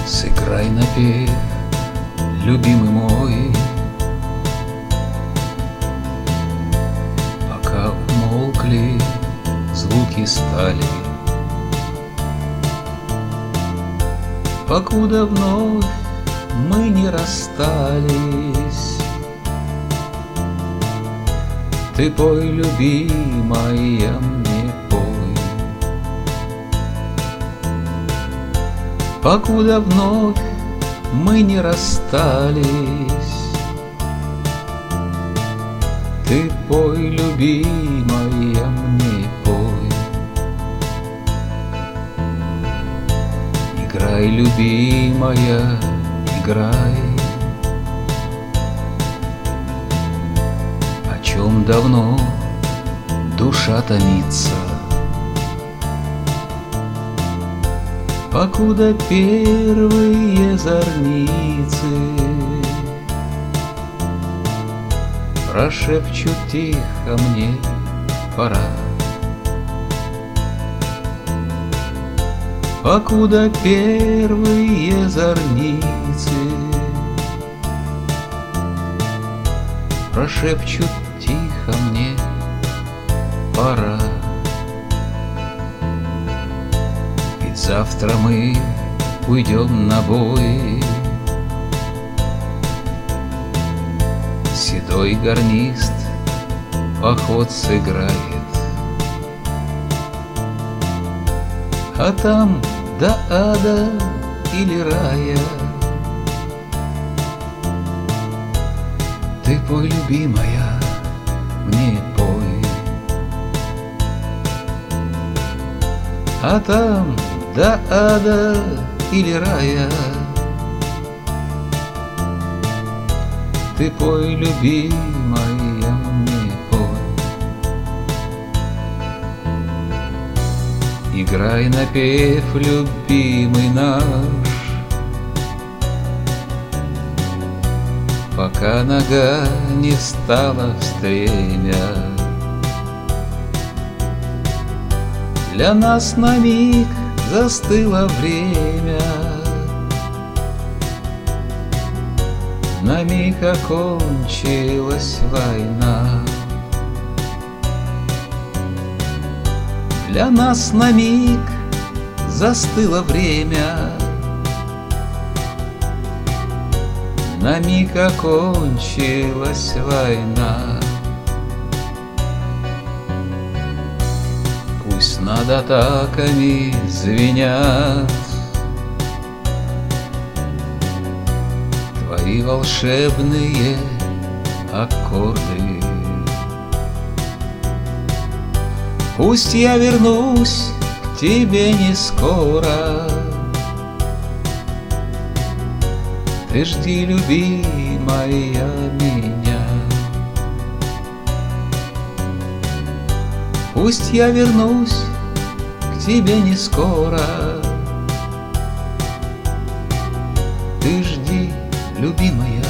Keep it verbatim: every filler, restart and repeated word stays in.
Сыграй напев, любимый мой, пока умолкли звуки стали, покуда вновь мы не расстались. Ты пой, любимая, мне пой, покуда вновь мы не расстались. Ты пой, любимая, мне пой. Играй, любимая, играй, о чем давно душа томится, покуда первые зорницы прошепчут тихо мне: пора. Покуда первые зорницы прошепчут тихо мне: пора. Ведь завтра мы уйдем на бой, седой гарнист поход сыграет, а там до ада или рая. Ты пой, любимая, мне пой, а там до ада или рая. Ты пой, любимая, мне пой. Играй напев, любимый наш, пока нога не стала в стремя. Для нас на миг застыло время, на миг окончилась война. Для нас на миг застыло время, на миг окончилась война. Пусть над атаками звенят твои волшебные аккорды. Пусть я вернусь к тебе не скоро, ты жди, любимая, меня. Пусть я вернусь к тебе не скоро, ты жди, любимая.